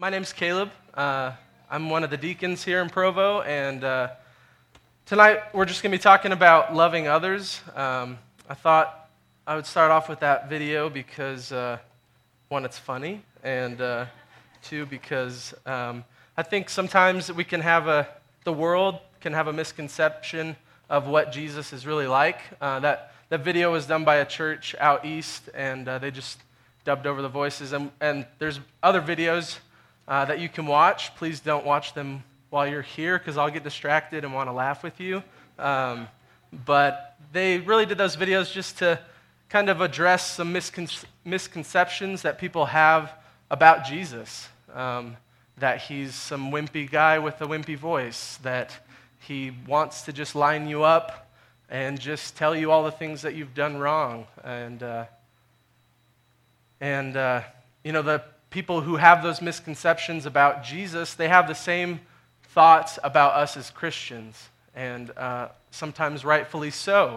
My name's Caleb. I'm one of the deacons here in Provo, and tonight we're just going to be talking about loving others. I thought I would start off with that video because, one, it's funny, and two, because I think sometimes we can have the world can have a misconception of what Jesus is really like. That video was done by a church out east, and they just dubbed over the voices. And there's other videos that you can watch. Please don't watch them while you're here because I'll get distracted and want to laugh with you. But they really did those videos just to kind of address some misconceptions that people have about Jesus. That he's some wimpy guy with a wimpy voice, that he wants to just line you up and just tell you all the things that you've done wrong. And the people who have those misconceptions about Jesus, they have the same thoughts about us as Christians, and sometimes rightfully so.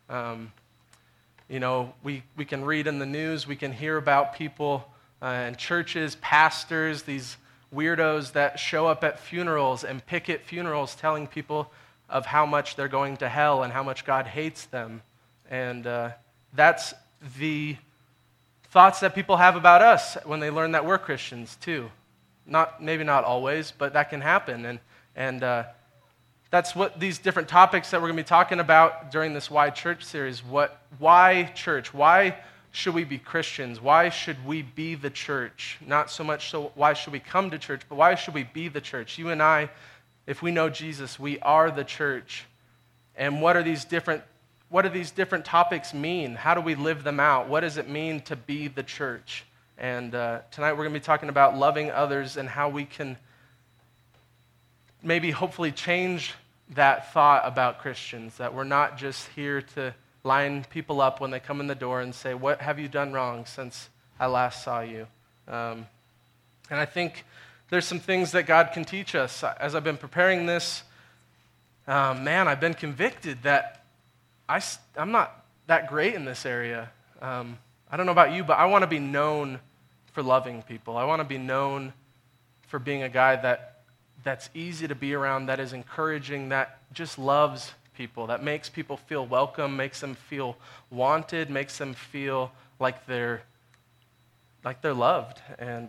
We can read in the news, we can hear about people in churches, pastors, these weirdos that show up at funerals and picket funerals telling people of how much they're going to hell and how much God hates them. And that's the thoughts that people have about us when they learn that we're Christians too. Maybe not always, but that can happen. And that's what these different topics that we're going to be talking about during this Why Church series. Why church? Why should we be Christians? Why should we be the church? Not so much so why should we come to church, but why should we be the church? You and I, if we know Jesus, we are the church. And what do these different topics mean? How do we live them out? What does it mean to be the church? And tonight we're going to be talking about loving others and how we can maybe hopefully change that thought about Christians, that we're not just here to line people up when they come in the door and say, what have you done wrong since I last saw you? And I think there's some things that God can teach us. As I've been preparing this, I've been convicted that I'm not that great in this area. I don't know about you, but I want to be known for loving people. I want to be known for being a guy that's easy to be around, that is encouraging, that just loves people, that makes people feel welcome, makes them feel wanted, makes them feel like they're loved. And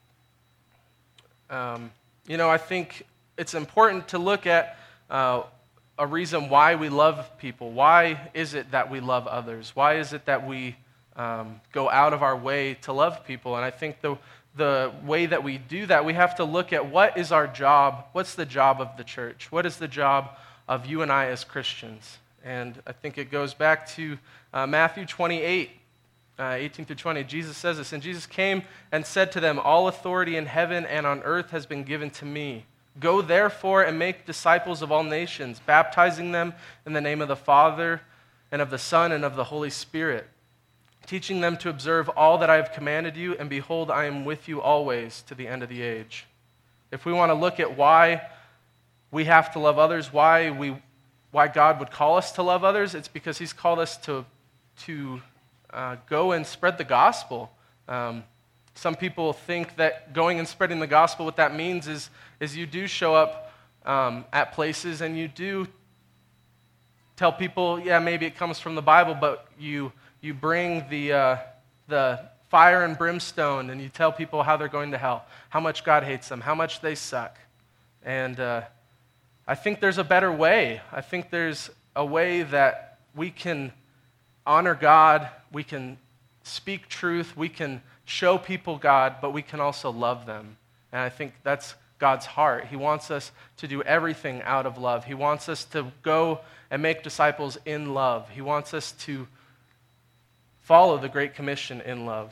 I think it's important to look at a reason why we love people. Why is it that we love others? Why is it that we go out of our way to love people? And I think the way that we do that, we have to look at what is our job, what's the job of the church? What is the job of you and I as Christians? And I think it goes back to Matthew 28, 18 through 20. Jesus says this, and Jesus came and said to them, all authority in heaven and on earth has been given to me. Go therefore and make disciples of all nations, baptizing them in the name of the Father and of the Son and of the Holy Spirit, teaching them to observe all that I have commanded you, and behold, I am with you always to the end of the age. If we want to look at why we have to love others, why God would call us to love others, it's because he's called us to go and spread the gospel. Some people think that going and spreading the gospel, what that means is you do show up at places and you do tell people, yeah, maybe it comes from the Bible, but you bring the fire and brimstone and you tell people how they're going to hell, how much God hates them, how much they suck. And I think there's a better way. I think there's a way that we can honor God, we can speak truth, we can show people God, but we can also love them. And I think that's God's heart. He wants us to do everything out of love. He wants us to go and make disciples in love. He wants us to follow the Great Commission in love.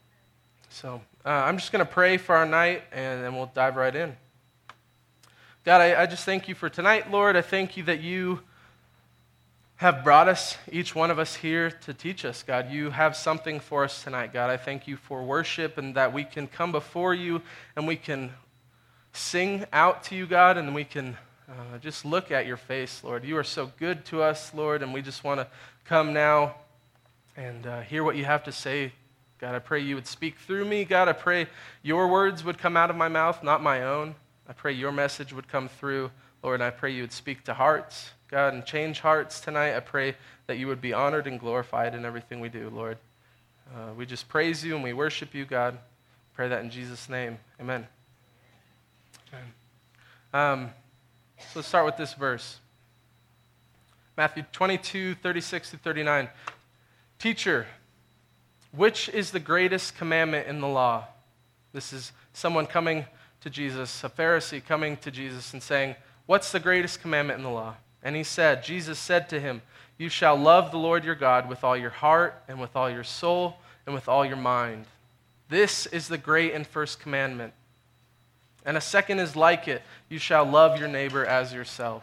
So I'm just going to pray for our night, and then we'll dive right in. God, I just thank you for tonight, Lord. I thank you that you have brought us, each one of us here, to teach us, God. You have something for us tonight, God. I thank you for worship and that we can come before you and we can sing out to you, God, and we can just look at your face, Lord. You are so good to us, Lord, and we just want to come now and hear what you have to say God, I pray you would speak through me. God, I pray your words would come out of my mouth, not my own. I pray your message would come through. Lord, I pray you would speak to hearts, God, and change hearts tonight. I pray that you would be honored and glorified in everything we do, Lord. We just praise you and we worship you, God. Pray that in Jesus' name. Amen. So let's start with this verse. Matthew 22:36-39. Teacher, which is the greatest commandment in the law? This is someone coming to Jesus, a Pharisee coming to Jesus and saying, what's the greatest commandment in the law? And Jesus said to him, you shall love the Lord your God with all your heart and with all your soul and with all your mind. This is the great and first commandment. And a second is like it. You shall love your neighbor as yourself.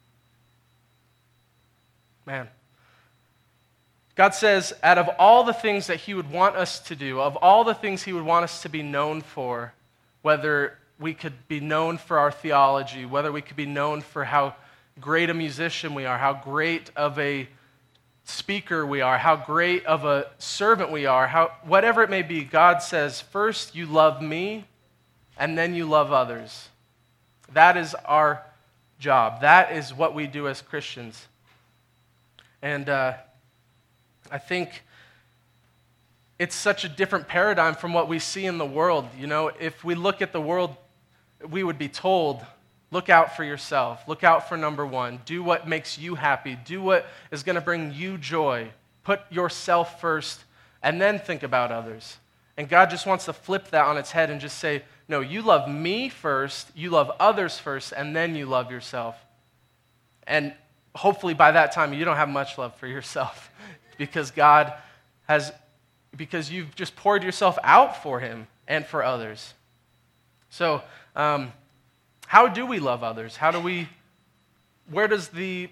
Man. God says, out of all the things that he would want us to do, of all the things he would want us to be known for, whether we could be known for our theology, whether we could be known for how great a musician we are, how great of a speaker we are, how great of a servant we are, whatever it may be, God says, first you love me, and then you love others. That is our job. That is what we do as Christians. And I think it's such a different paradigm from what we see in the world. You know, if we look at the world, we would be told, look out for yourself. Look out for number one. Do what makes you happy. Do what is going to bring you joy. Put yourself first, and then think about others. And God just wants to flip that on its head and just say, no, you love me first, you love others first, and then you love yourself. And hopefully by that time, you don't have much love for yourself because because you've just poured yourself out for him and for others. So, how do we love others? Where does the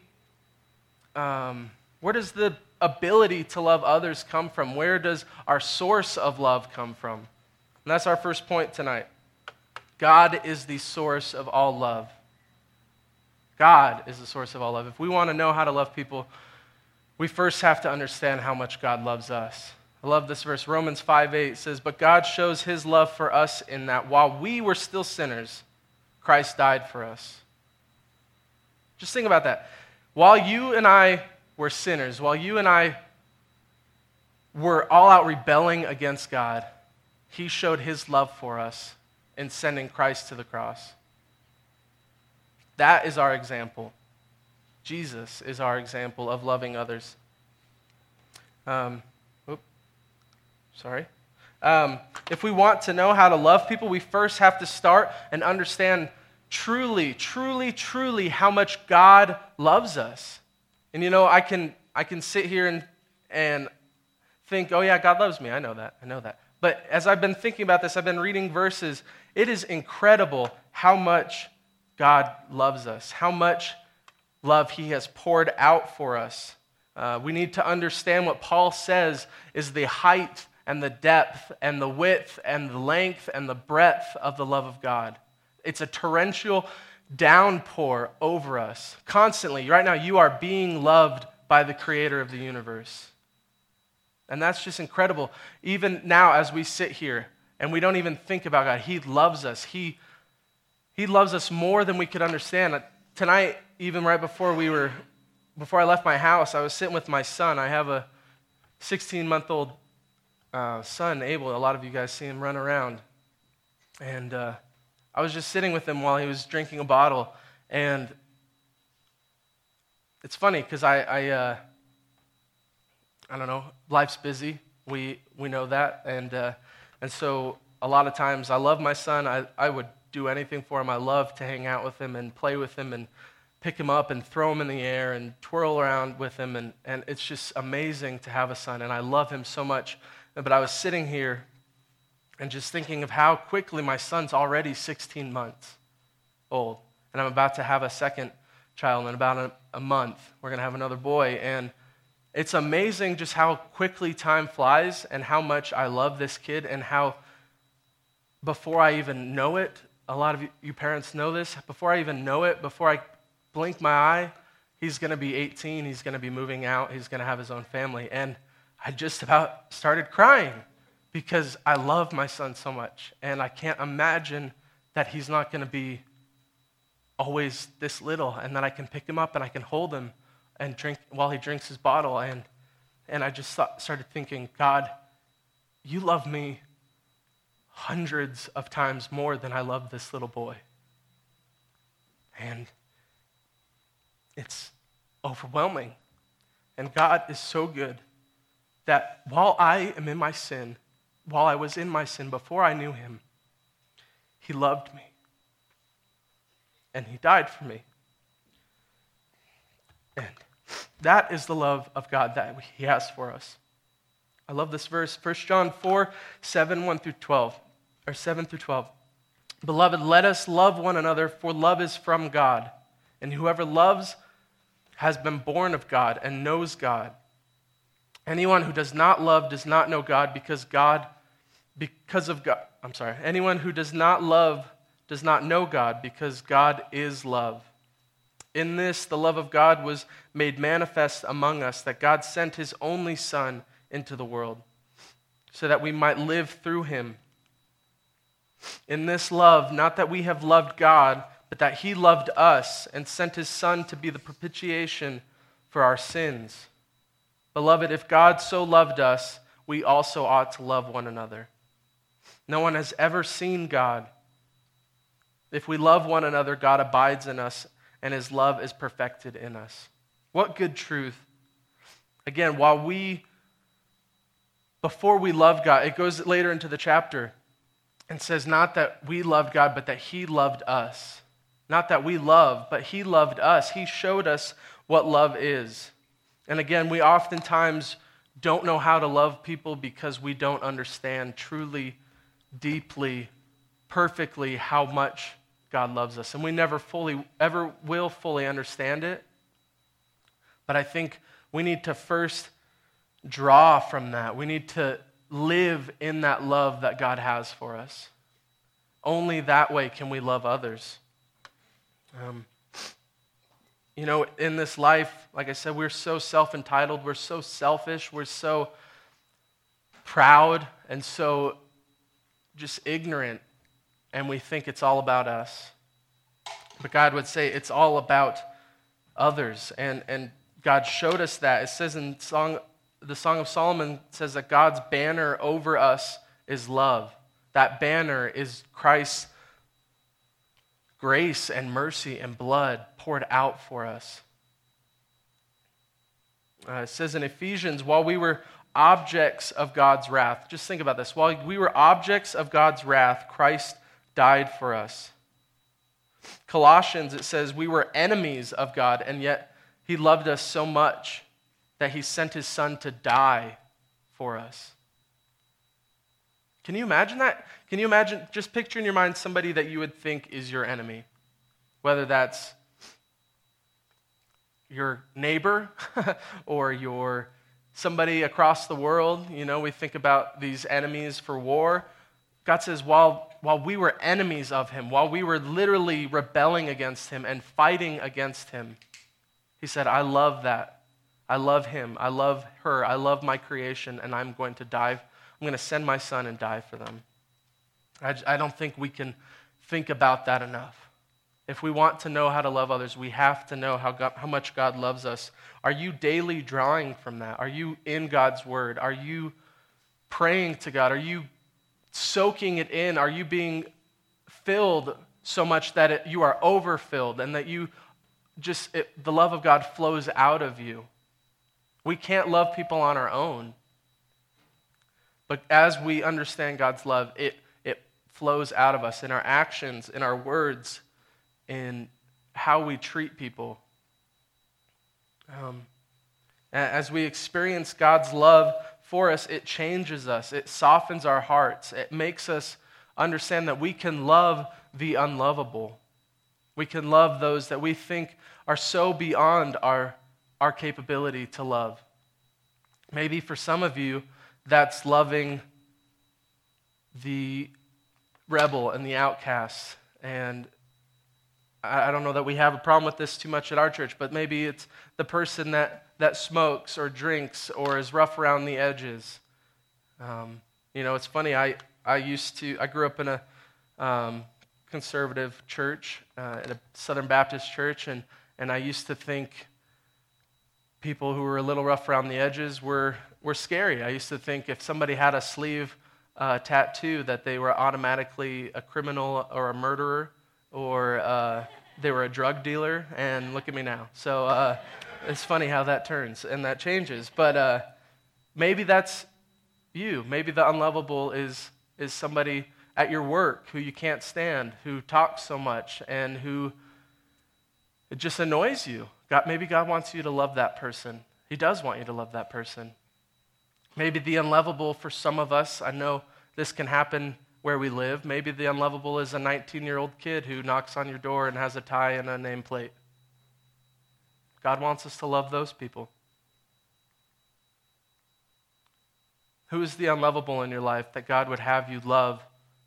ability to love others come from? Where does our source of love come from? And that's our first point tonight. God is the source of all love. God is the source of all love. If we want to know how to love people, we first have to understand how much God loves us. I love this verse. Romans 5:8 says, but God shows his love for us in that while we were still sinners, Christ died for us. Just think about that. While you and I were sinners, while you and I were all out rebelling against God, he showed his love for us in sending Christ to the cross. That is our example. Jesus is our example of loving others. If we want to know how to love people, we first have to start and understand truly, truly, truly how much God loves us. And you know, I can sit here and think, oh yeah, God loves me. I know that. But as I've been thinking about this, I've been reading verses. It is incredible how much God loves us, how much love he has poured out for us. We need to understand what Paul says is the height and the depth and the width and the length and the breadth of the love of God. It's a torrential downpour over us constantly. Right now, you are being loved by the creator of the universe. And that's just incredible. Even now, as we sit here and we don't even think about God, he loves us. He loves us more than we could understand. Tonight, even right before I left my house, I was sitting with my son. I have a 16-month-old son, Abel. A lot of you guys see him run around. And I was just sitting with him while he was drinking a bottle. And it's funny because I don't know, life's busy. We know that. And so a lot of times I love my son. I would do anything for him. I love to hang out with him and play with him and pick him up and throw him in the air and twirl around with him. And it's just amazing to have a son. And I love him so much. But I was sitting here and just thinking of how quickly my son's already 16 months old. And I'm about to have a second child in about a month. We're going to have another boy. And it's amazing just how quickly time flies and how much I love this kid and how before I even know it, a lot of you parents know this, before I even know it, before I blink my eye, he's going to be 18, he's going to be moving out, he's going to have his own family. And I just about started crying because I love my son so much, and I can't imagine that he's not going to be always this little, and that I can pick him up and I can hold him and drink while he drinks his bottle. And I just started thinking, God, you love me hundreds of times more than I love this little boy. And it's overwhelming. And God is so good that while I am in my sin, while I was in my sin before I knew him, he loved me. And he died for me. And that is the love of God that he has for us. I love this verse, 1 John 4, 7 through 12. Beloved, let us love one another, for love is from God. And whoever loves has been born of God and knows God. Anyone who does not love does not know God, Anyone who does not love does not know God, because God is love. In this, the love of God was made manifest among us, that God sent his only Son into the world, so that we might live through him. In this love, not that we have loved God, but that he loved us and sent his Son to be the propitiation for our sins. Beloved, if God so loved us, we also ought to love one another. No one has ever seen God. If we love one another, God abides in us, and his love is perfected in us. What good truth. Again, before we love God, it goes later into the chapter and says not that we loved God, but that he loved us. Not that we love, but he loved us. He showed us what love is. And again, we oftentimes don't know how to love people because we don't understand truly, deeply, perfectly how much God loves us. And we never ever will fully understand it. But I think we need to first draw from that. We need to live in that love that God has for us. Only that way can we love others. In this life, like I said, we're so self-entitled, we're so selfish, we're so proud and so just ignorant, and we think it's all about us. But God would say it's all about others, and God showed us that. It says in the Song of Solomon, says that God's banner over us is love. That banner is Christ's grace and mercy and blood poured out for us. It says in Ephesians, while we were objects of God's wrath, just think about this. While we were objects of God's wrath, Christ died for us. Colossians, it says we were enemies of God, and yet he loved us so much that he sent his Son to die for us. Can you imagine that? Can you imagine, just picture in your mind somebody that you would think is your enemy? Whether that's your neighbor or somebody across the world. We think about these enemies for war. God says, while we were enemies of him, while we were literally rebelling against him and fighting against him, he said, I love that. I love him. I love her. I love my creation, and I'm going to die. I'm going to send my Son and die for them. I don't think we can think about that enough. If we want to know how to love others, we have to know how much God loves us. Are you daily drawing from that? Are you in God's word? Are you praying to God? Are you soaking it in? Are you being filled so much that you are overfilled and that the love of God flows out of you? We can't love people on our own. But as we understand God's love, it flows out of us in our actions, in our words, in how we treat people. As we experience God's love for us, it changes us. It softens our hearts. It makes us understand that we can love the unlovable. We can love those that we think are so beyond our capability to love. Maybe for some of you, that's loving the rebel and the outcast. And I don't know that we have a problem with this too much at our church, but maybe it's the person that smokes or drinks or is rough around the edges. It's funny. I grew up in a conservative church, at a Southern Baptist church, and I used to think people who were a little rough around the edges were scary. I used to think if somebody had a sleeve tattoo that they were automatically a criminal or a murderer, or they were a drug dealer, and look at me now. So it's funny how that turns and that changes. But maybe that's you. Maybe the unlovable is somebody at your work who you can't stand, who talks so much, and who it just annoys you. Maybe God wants you to love that person. He does want you to love that person. Maybe the unlovable for some of us, I know this can happen where we live. Maybe the unlovable is a 19-year-old kid who knocks on your door and has a tie and a nameplate. God wants us to love those people. Who is the unlovable in your life that God would have you love?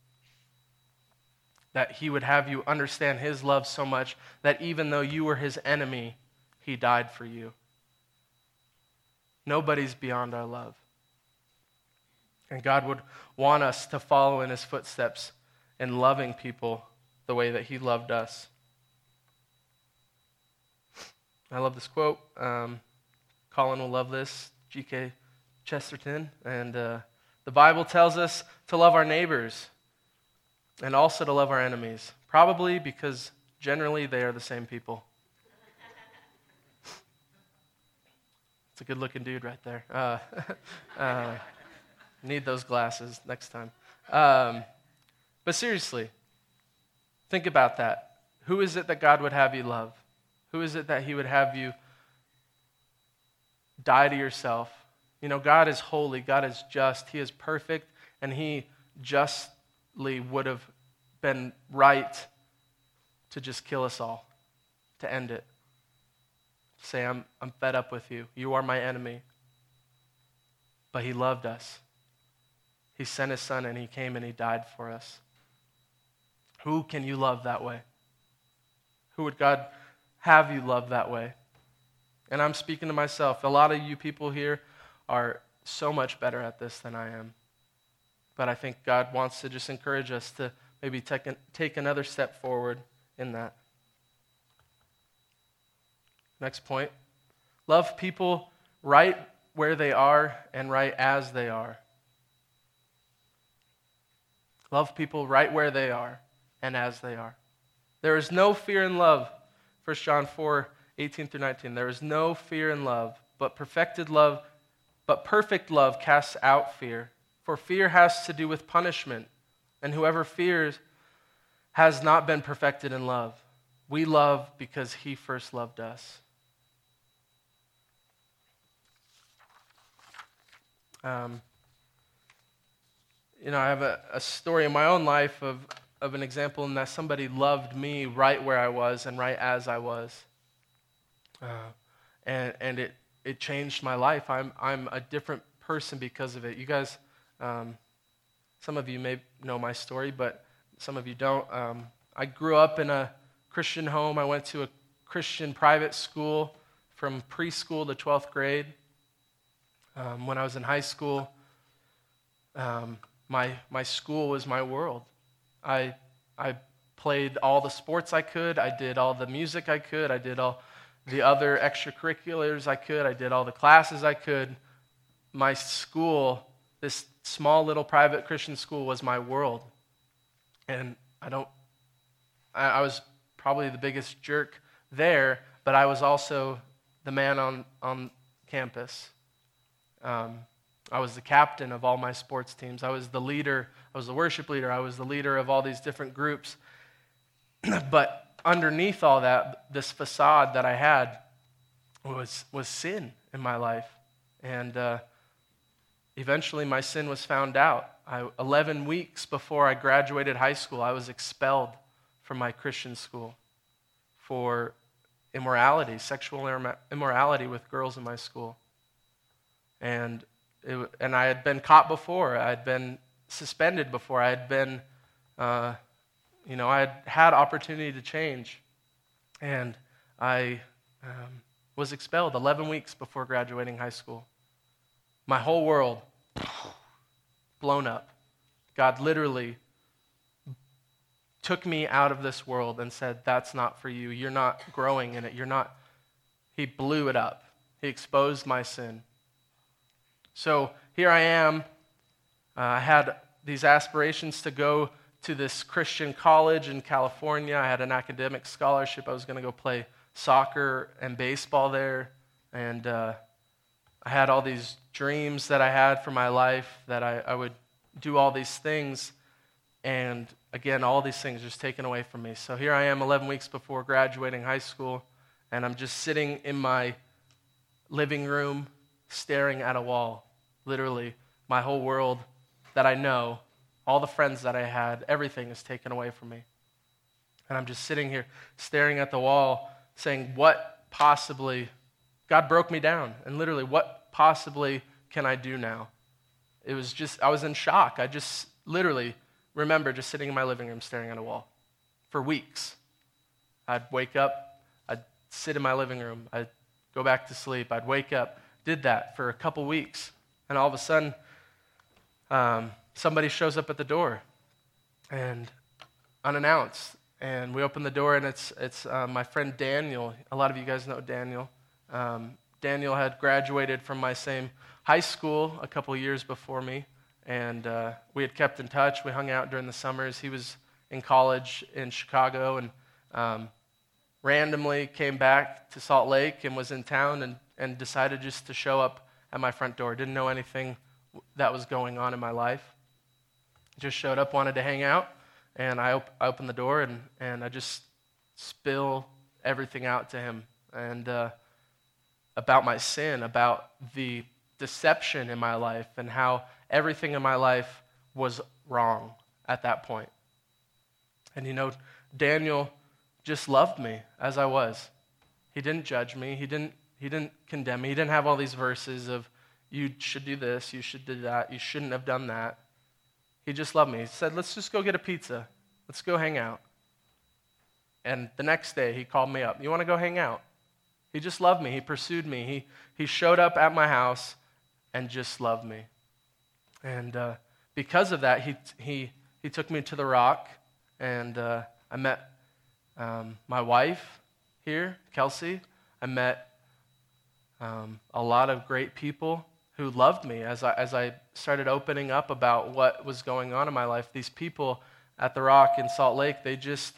That he would have you understand his love so much that even though you were his enemy, he died for you. Nobody's beyond our love. And God would want us to follow in his footsteps in loving people the way that he loved us. I love this quote. Colin will love this. G.K. Chesterton. And the Bible tells us to love our neighbors and also to love our enemies. Probably because generally they are the same people. It's a good-looking dude right there. Need those glasses next time. But seriously, think about that. Who is it that God would have you love? Who is it that he would have you die to yourself? God is holy. God is just. He is perfect. And he justly would have been right to just kill us all, to end it. Say, I'm fed up with you. You are my enemy. But he loved us. He sent his son and he came and he died for us. Who can you love that way? Who would God have you love that way? And I'm speaking to myself. A lot of you people here are so much better at this than I am. But I think God wants to just encourage us to maybe take another step forward in that. Next point. Love people right where they are and right as they are. Love people right where they are and as they are. There is no fear in love. 1 John 4:18-19. There is no fear in love, but perfect love casts out fear. For fear has to do with punishment, and whoever fears has not been perfected in love. We love because he first loved us. I have a story in my own life of an example in that somebody loved me right where I was and right as I was. And it changed my life. I'm a different person because of it. You guys, some of you may know my story, but some of you don't. I grew up in a Christian home. I went to a Christian private school from preschool to 12th grade. When I was in high school, my school was my world. I played all the sports I could. I did all the music I could. I did all the other extracurriculars I could. I did all the classes I could. My school, this small little private Christian school, was my world. And I was probably the biggest jerk there, but I was also the man on campus. I was the captain of all my sports teams. I was the leader. I was the worship leader. I was the leader of all these different groups. But underneath all that, this facade that I had was sin in my life. And eventually my sin was found out. 11 weeks before I graduated high school, I was expelled from my Christian school for immorality, sexual immorality with girls in my school. And I had been caught before. I had been suspended before. I had been, I had opportunity to change. And I was expelled 11 weeks before graduating high school. My whole world blown up. God literally took me out of this world and said, that's not for you. You're not growing in it. He blew it up. He exposed my sin. So here I am. I had these aspirations to go to this Christian college in California. I had an academic scholarship. I was going to go play soccer and baseball there. And I had all these dreams that I had for my life, that I would do all these things. And again, all these things just taken away from me. So here I am 11 weeks before graduating high school, and I'm just sitting in my living room staring at a wall. Literally, my whole world that I know, all the friends that I had, everything is taken away from me. And I'm just sitting here staring at the wall saying, what possibly, God broke me down, and literally, what possibly can I do now? It was just, I was in shock. I just literally remember just sitting in my living room staring at a wall for weeks. I'd wake up, I'd sit in my living room, I'd go back to sleep, I'd wake up, did that for a couple weeks, and all of a sudden, somebody shows up at the door, and unannounced, and we open the door, and it's my friend Daniel. A lot of you guys know Daniel. Daniel had graduated from my same high school a couple years before me, and we had kept in touch. We hung out during the summers. He was in college in Chicago, and randomly came back to Salt Lake and was in town, and decided just to show up at my front door. Didn't know anything that was going on in my life. Just showed up, wanted to hang out, and I opened the door, and I just spill everything out to him, and about my sin, about the deception in my life, and how everything in my life was wrong at that point. And Daniel just loved me as I was. He didn't judge me. He didn't condemn me. He didn't have all these verses of, you should do this, you should do that, you shouldn't have done that. He just loved me. He said, let's just go get a pizza. Let's go hang out. And the next day, he called me up. You want to go hang out? He just loved me. He pursued me. He showed up at my house and just loved me. And because of that, he took me to the Rock, and I met my wife here, Kelsey. I met a lot of great people who loved me as I started opening up about what was going on in my life. These people at the Rock in Salt Lake, they just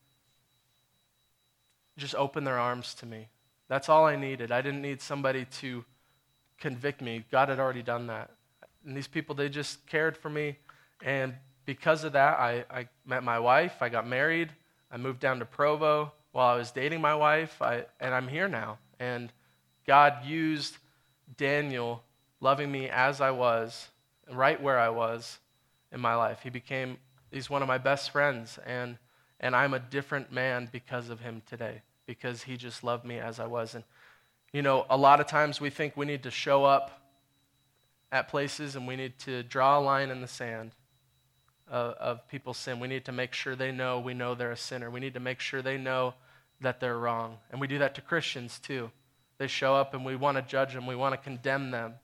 opened their arms to me. That's all I needed. I didn't need somebody to convict me. God had already done that. And these people, they just cared for me. And because of that, I met my wife. I got married. I moved down to Provo while I was dating my wife. And I'm here now. And God used Daniel loving me as I was, right where I was in my life. He's one of my best friends. And I'm a different man because of him today, because he just loved me as I was. And, a lot of times we think we need to show up at places and we need to draw a line in the sand of people's sin. We need to make sure we know they're a sinner. We need to make sure they know that they're wrong. And we do that to Christians too. They show up and we want to judge them. We want to condemn them.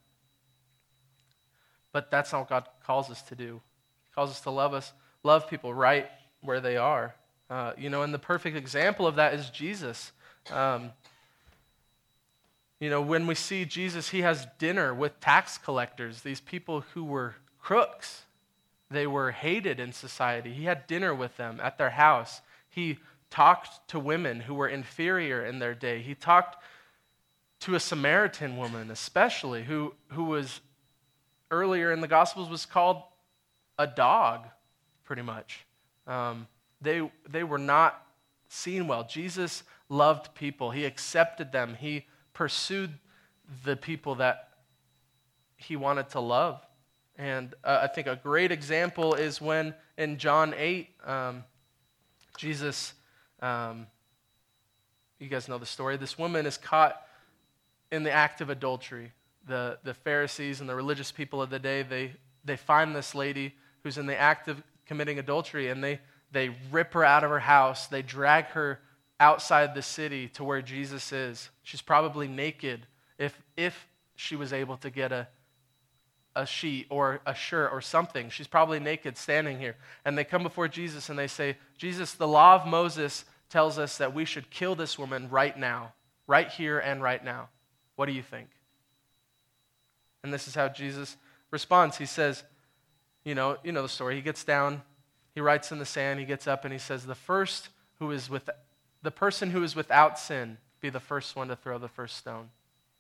But that's not what God calls us to do. He calls us to love people right where they are. And the perfect example of that is Jesus. When we see Jesus, he has dinner with tax collectors, these people who were crooks. They were hated in society. He had dinner with them at their house. He talked to women who were inferior in their day. He talked to a Samaritan woman, especially, who was earlier in the Gospels was called a dog, pretty much. They were not seen well. Jesus loved people. He accepted them. He pursued the people that he wanted to love. And I think a great example is when in John 8, Jesus, you guys know the story, this woman is caught in the act of adultery. The Pharisees and the religious people of the day, they find this lady who's in the act of committing adultery, and they rip her out of her house. They drag her outside the city to where Jesus is. She's probably naked if she was able to get a sheet or a shirt or something. She's probably naked standing here. And they come before Jesus and they say, Jesus, the law of Moses tells us that we should kill this woman right now, right here and right now. What do you think? And this is how Jesus responds. He says, you know the story. He gets down, he writes in the sand, he gets up and he says, the person who is without sin, be the first one to throw the first stone.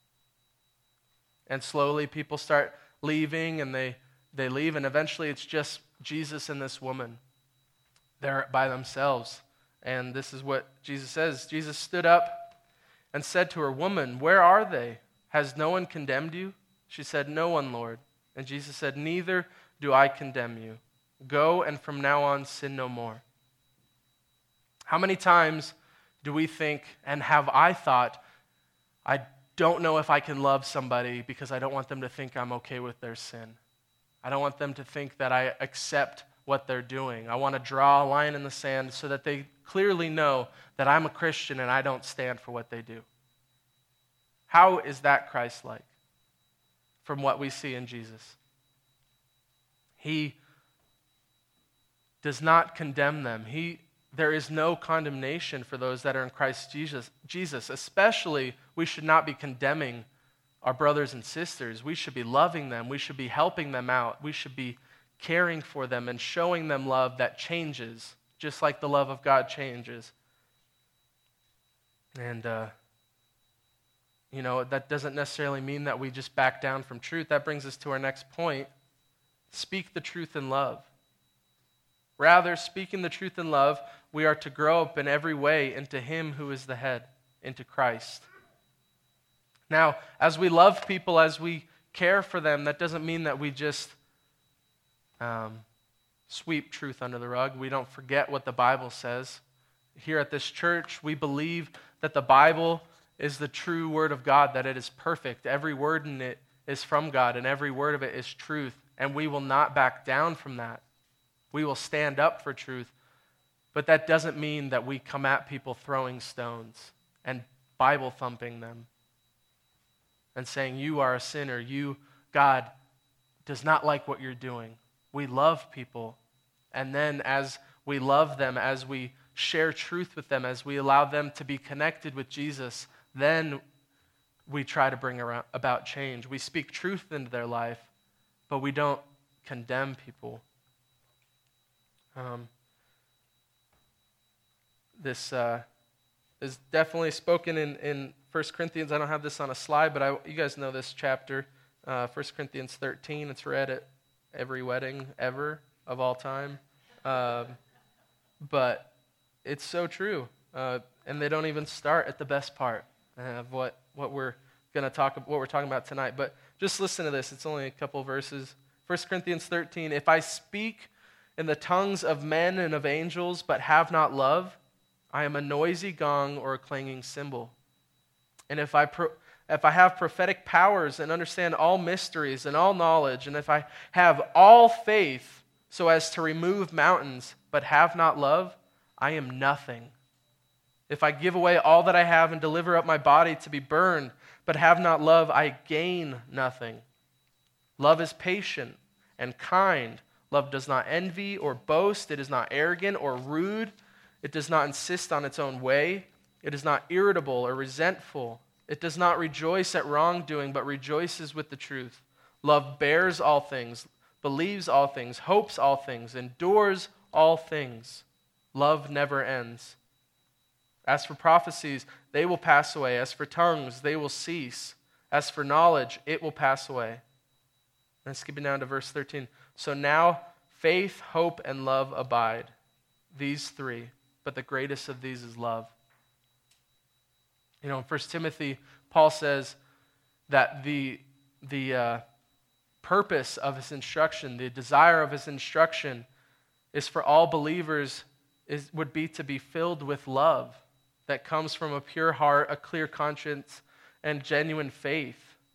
And slowly people start leaving and they leave, and eventually it's just Jesus and this woman. They're by themselves. And this is what Jesus says. Jesus stood up and said to her, Woman, where are they? Has no one condemned you? She said, No one, Lord. And Jesus said, Neither do I condemn you. Go, and from now on sin no more. How many times do we think, and have I thought, I don't know if I can love somebody because I don't want them to think I'm okay with their sin. I don't want them to think that I accept what they're doing. I want to draw a line in the sand so that they clearly know that I'm a Christian and I don't stand for what they do. How is that Christ-like from what we see in Jesus? He does not condemn them. There is no condemnation for those that are in Christ Jesus. Especially, we should not be condemning our brothers and sisters. We should be loving them. We should be helping them out. We should be caring for them and showing them love that changes, just like the love of God changes. And, that doesn't necessarily mean that we just back down from truth. That brings us to our next point. Speak the truth in love. Rather, speaking the truth in love, we are to grow up in every way into Him who is the head, into Christ. Now, as we love people, as we care for them, that doesn't mean that we just sweep truth under the rug. We don't forget what the Bible says. Here at this church, we believe that the Bible is the true word of God, that it is perfect. Every word in it is from God, and every word of it is truth, and we will not back down from that. We will stand up for truth, but that doesn't mean that we come at people throwing stones and Bible thumping them and saying, you are a sinner, God does not like what you're doing. We love people, and then as we love them, as we share truth with them, as we allow them to be connected with Jesus, then we try to bring about change. We speak truth into their life, but we don't condemn people. This is definitely spoken in 1 Corinthians. I don't have this on a slide, but you guys know this chapter, 1 Corinthians 13. It's read at every wedding ever of all time. But it's so true. And they don't even start at the best part of what we're talking about tonight. But just listen to this. It's only a couple verses. 1 Corinthians 13, if I speak in the tongues of men and of angels, but have not love, I am a noisy gong or a clanging cymbal. And if I have prophetic powers and understand all mysteries and all knowledge, and if I have all faith so as to remove mountains, but have not love, I am nothing. If I give away all that I have and deliver up my body to be burned, but have not love, I gain nothing. Love is patient and kind. Love does not envy or boast. It is not arrogant or rude. It does not insist on its own way. It is not irritable or resentful. It does not rejoice at wrongdoing, but rejoices with the truth. Love bears all things, believes all things, hopes all things, endures all things. Love never ends. As for prophecies, they will pass away. As for tongues, they will cease. As for knowledge, it will pass away. And skipping down to verse 13. So now faith, hope, and love abide. These three. But the greatest of these is love. In 1 Timothy, Paul says that the purpose of his instruction, the desire of his instruction, is for all believers would be to be filled with love that comes from a pure heart, a clear conscience, and genuine faith.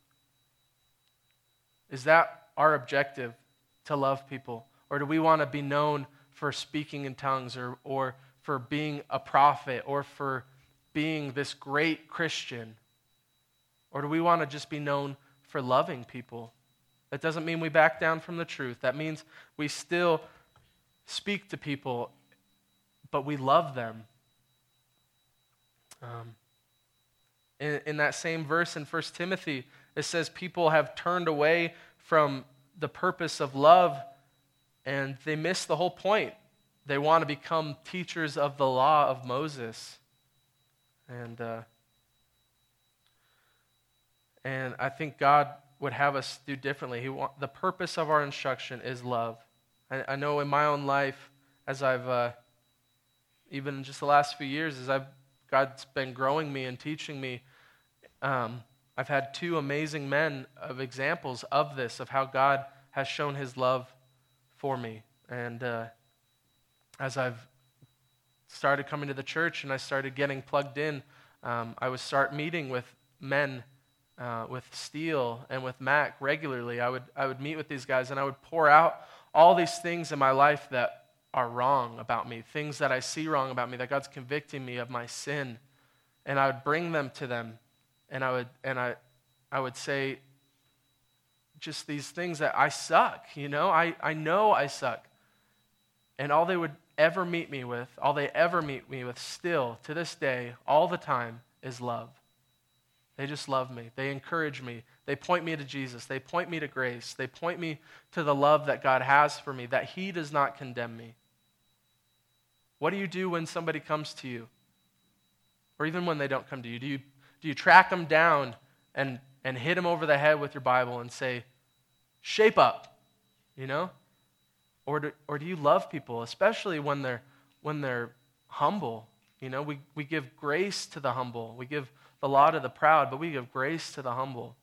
Is that our objective, to love people? Or do we want to be known for speaking in tongues or for being a prophet or for being this great Christian? Or do we want to just be known for loving people? That doesn't mean we back down from the truth. That means we still speak to people, but we love them. In that same verse in 1 Timothy, it says people have turned away from the purpose of love, and they miss the whole point. They want to become teachers of the law of Moses. And I think God would have us do differently. The purpose of our instruction is love. I know in my own life, as I've, even just the last few years, God's been growing me and teaching me, I've had two amazing men of examples of this, of how God has shown his love for me. And as I've started coming to the church and I started getting plugged in, I would start meeting with men, with Steele and with Mac regularly. I would meet with these guys and I would pour out all these things in my life that are wrong about me, things that I see wrong about me, that God's convicting me of my sin. And I would bring them to them. And I would say just these things that I suck, I know I suck. And all they ever meet me with still, to this day, all the time, is love. They just love me. They encourage me. They point me to Jesus. They point me to grace. They point me to the love that God has for me, that he does not condemn me. What do you do when somebody comes to you? Or even when they don't come to you? Do you track them down and hit them over the head with your Bible and say, shape up, Or do you love people, especially when they're humble? We give grace to the humble. We give the law to the proud, but we give grace to the humble.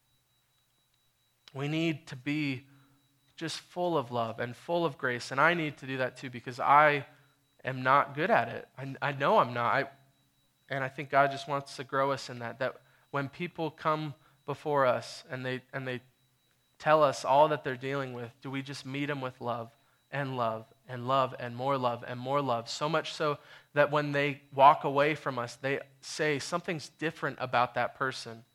We need to be just full of love and full of grace, and I need to do that too because I am not good at it. I know I'm not. And I think God just wants to grow us in that when people come before us and they tell us all that they're dealing with, do we just meet them with love and love and love and more love and more love? So much so that when they walk away from us, they say something's different about that person.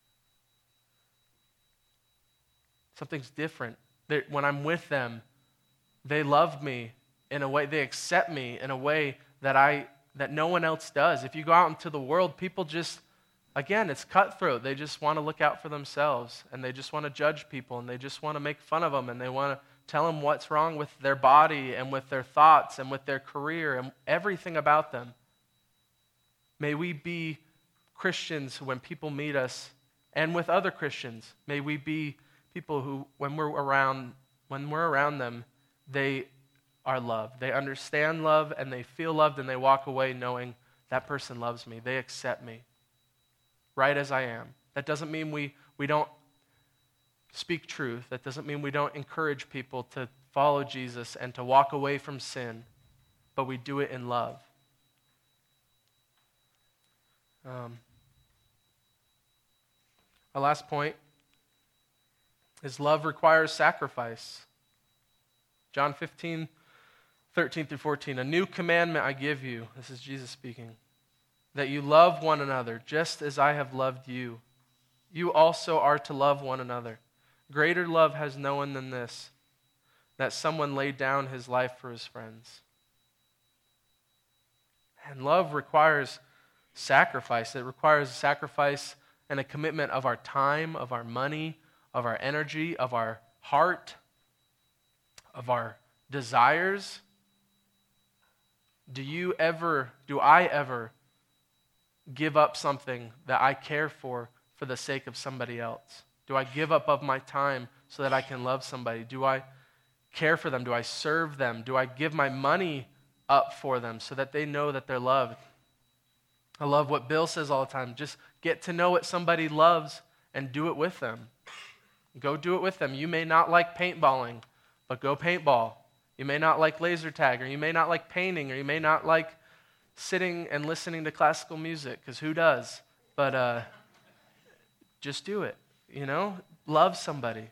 Something's different. When I'm with them, they love me in a way, they accept me in a way that no one else does. If you go out into the world, people just, again, it's cutthroat. They just want to look out for themselves, and they just want to judge people, and they just want to make fun of them, and they want to tell them what's wrong with their body and with their thoughts and with their career and everything about them. May we be Christians when people meet us, and with other Christians, may we be people who, when we're around them, they are loved. They understand love, and they feel loved, and they walk away knowing that person loves me. They accept me right as I am. That doesn't mean we don't speak truth. That doesn't mean we don't encourage people to follow Jesus and to walk away from sin, but we do it in love. Our last point is love requires sacrifice. John 15, 13 through 14. A new commandment I give you, this is Jesus speaking, that you love one another just as I have loved you. You also are to love one another. Greater love has no one than this, that someone laid down his life for his friends. And love requires sacrifice. It requires sacrifice and a commitment of our time, of our money, of our energy, of our heart, of our desires. Do I ever give up something that I care for the sake of somebody else? Do I give up of my time so that I can love somebody? Do I care for them? Do I serve them? Do I give my money up for them so that they know that they're loved? I love what Bill says all the time. Just get to know what somebody loves and do it with them. Go do it with them. You may not like paintballing, but go paintball. You may not like laser tag, or you may not like painting, or you may not like sitting and listening to classical music, because who does? But just do it. Love somebody.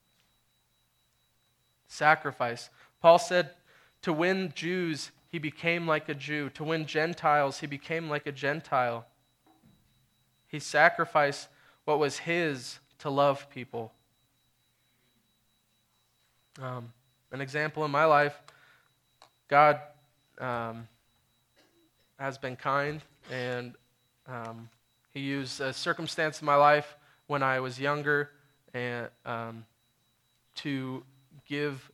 Sacrifice. Paul said, to win Jews, he became like a Jew. To win Gentiles, he became like a Gentile. He sacrificed what was his to love people. An example in my life, God has been kind, and He used a circumstance in my life when I was younger and to give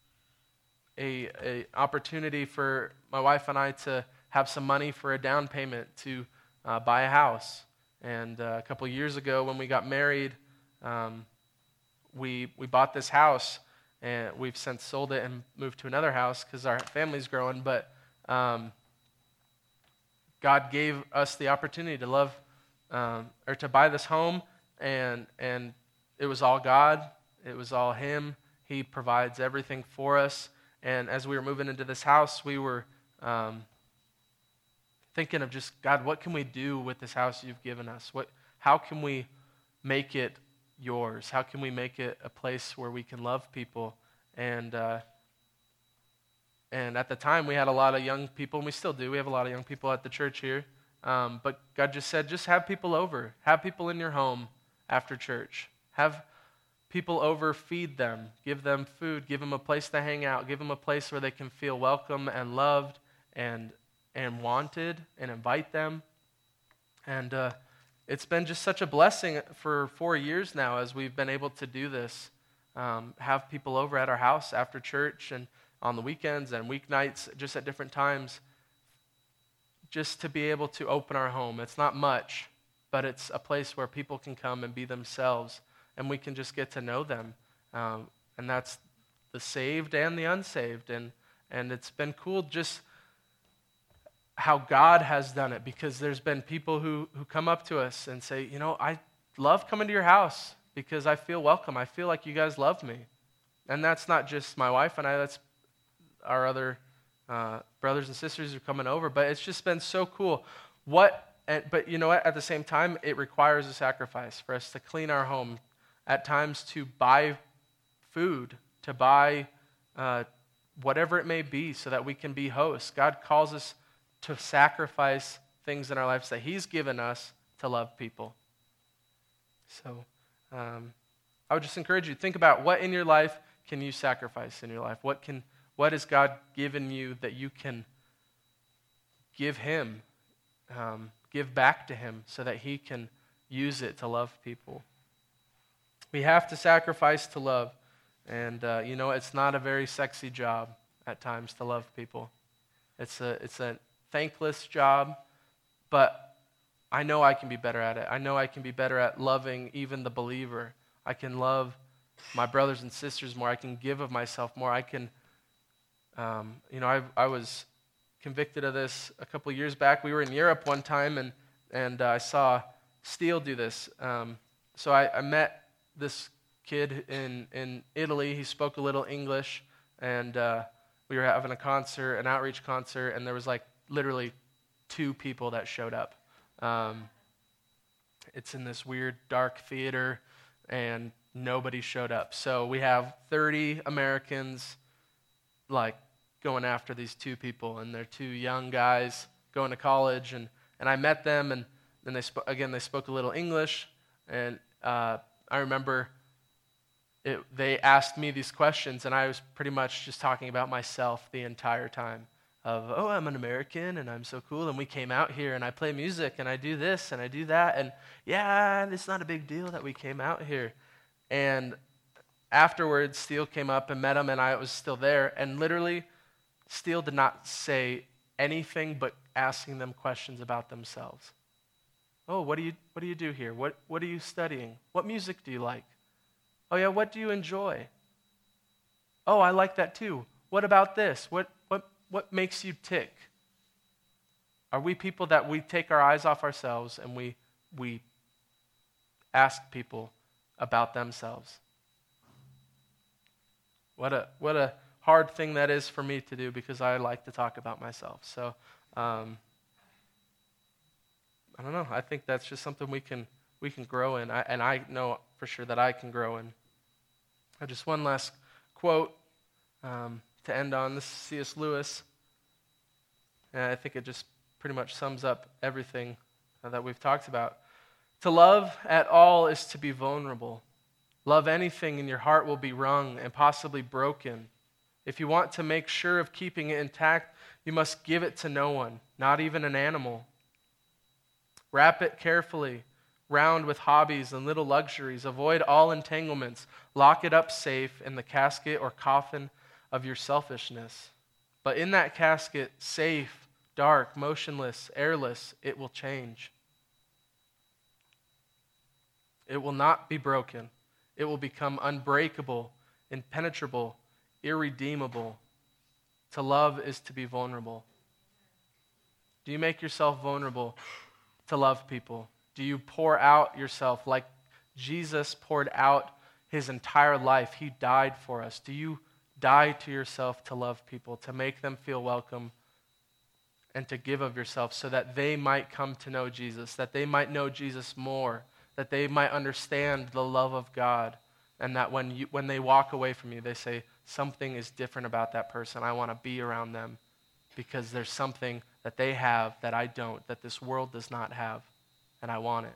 a opportunity for my wife and I to have some money for a down payment to buy a house. And a couple years ago when we got married, we bought this house, and we've since sold it and moved to another house because our family's growing. But God gave us the opportunity to love or to buy this home, and it was all God. It was all Him. He provides everything for us. And as we were moving into this house, we were thinking of just, God, what can we do with this house you've given us? How can we make it yours? How can we make it a place where we can love people? And at the time, we had a lot of young people, and we still do. We have a lot of young people at the church here. But God just said, just have people over. Have people in your home after church. Have people over, feed them, give them food, give them a place to hang out, give them a place where they can feel welcome and loved and wanted, and invite them. And it's been just such a blessing for 4 years now as we've been able to do this. Have people over at our house after church and on the weekends and weeknights, just at different times, just to be able to open our home. It's not much, but it's a place where people can come and be themselves, and we can just get to know them. And that's the saved and the unsaved. And it's been cool just how God has done it, because there's been people who come up to us and say, I love coming to your house because I feel welcome. I feel like you guys love me. And that's not just my wife and I, that's our other brothers and sisters who are coming over. But it's just been so cool. But you know what? At the same time, it requires a sacrifice for us to clean our home, at times to buy food, to buy whatever it may be so that we can be hosts. God calls us to sacrifice things in our lives that He's given us to love people. So I would just encourage you to think about what in your life can you sacrifice in your life? What has God given you that you can give Him, give back to Him so that He can use it to love people? We have to sacrifice to love. And, it's not a very sexy job at times to love people. It's a thankless job, but I know I can be better at it. I know I can be better at loving even the believer. I can love my brothers and sisters more. I can give of myself more. I can, I was convicted of this a couple years back. We were in Europe one time, and I saw Steele do this. So I met this kid in Italy. He spoke a little English, and we were having a concert, an outreach concert, and there was literally 2 people that showed up. It's in this weird dark theater, and nobody showed up. So we have 30 Americans going after these 2 people, and they're 2 young guys going to college, and I met them, and then they spoke a little English, and I remember they asked me these questions, and I was pretty much just talking about myself the entire time. I'm an American, and I'm so cool, and we came out here, and I play music, and I do this, and I do that, and yeah, it's not a big deal that we came out here. And afterwards, Steele came up and met him, and I was still there, and literally, Steele did not say anything but asking them questions about themselves. Oh, what do you do here? What are you studying? What music do you like? Oh yeah, what do you enjoy? Oh, I like that too. What about this? What makes you tick? Are we people that we take our eyes off ourselves and we ask people about themselves? What a hard thing that is for me to do, because I like to talk about myself. So I don't know. I think that's just something we can grow in, and I know for sure that I can grow in. Just one last quote to end on. This is C.S. Lewis, and I think it just pretty much sums up everything that we've talked about. To love at all is to be vulnerable. Love anything and your heart will be wrung and possibly broken. If you want to make sure of keeping it intact, you must give it to no one, not even an animal. Wrap it carefully, round with hobbies and little luxuries. Avoid all entanglements. Lock it up safe in the casket or coffin of your selfishness. But in that casket, safe, dark, motionless, airless, it will change. It will not be broken. It will become unbreakable, impenetrable, irredeemable. To love is to be vulnerable. Do you make yourself vulnerable to love people? Do you pour out yourself like Jesus poured out his entire life? He died for us. Do you die to yourself to love people, to make them feel welcome, and to give of yourself so that they might come to know Jesus, that they might know Jesus more, that they might understand the love of God, and that when they walk away from you, they say, something is different about that person. I want to be around them because there's something that they have that I don't, that this world does not have, and I want it.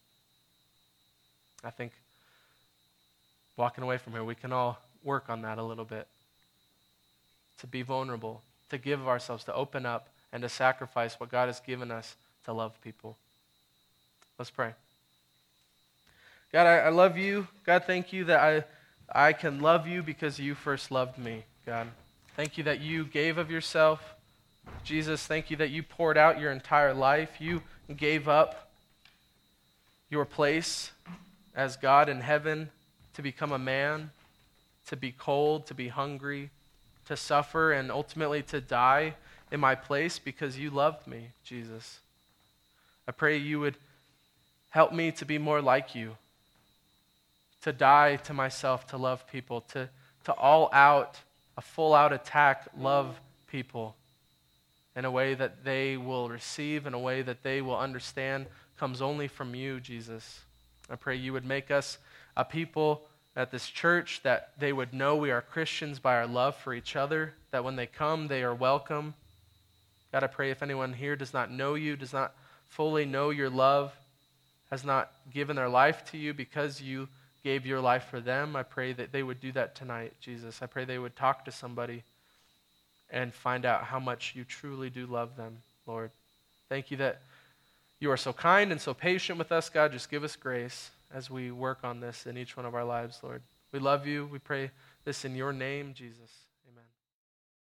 I think walking away from here, we can all work on that a little bit. To be vulnerable, to give of ourselves, to open up, and to sacrifice what God has given us to love people. Let's pray. God, I love you. God, thank you that I can love you because you first loved me, God. Thank you that you gave of yourself. Jesus, thank you that you poured out your entire life. You gave up your place as God in heaven to become a man, to be cold, to be hungry, to suffer, and ultimately to die in my place because you loved me, Jesus. I pray you would help me to be more like you, to die to myself, to love people, to all out, a full out attack, love people in a way that they will receive, in a way that they will understand comes only from you, Jesus. I pray you would make us a people at this church, that they would know we are Christians by our love for each other, that when they come, they are welcome. God, I pray if anyone here does not know you, does not fully know your love, has not given their life to you because you gave your life for them, I pray that they would do that tonight, Jesus. I pray they would talk to somebody and find out how much you truly do love them, Lord. Thank you that you are so kind and so patient with us, God. Just give us grace as we work on this in each one of our lives, Lord. We love you. We pray this in your name, Jesus.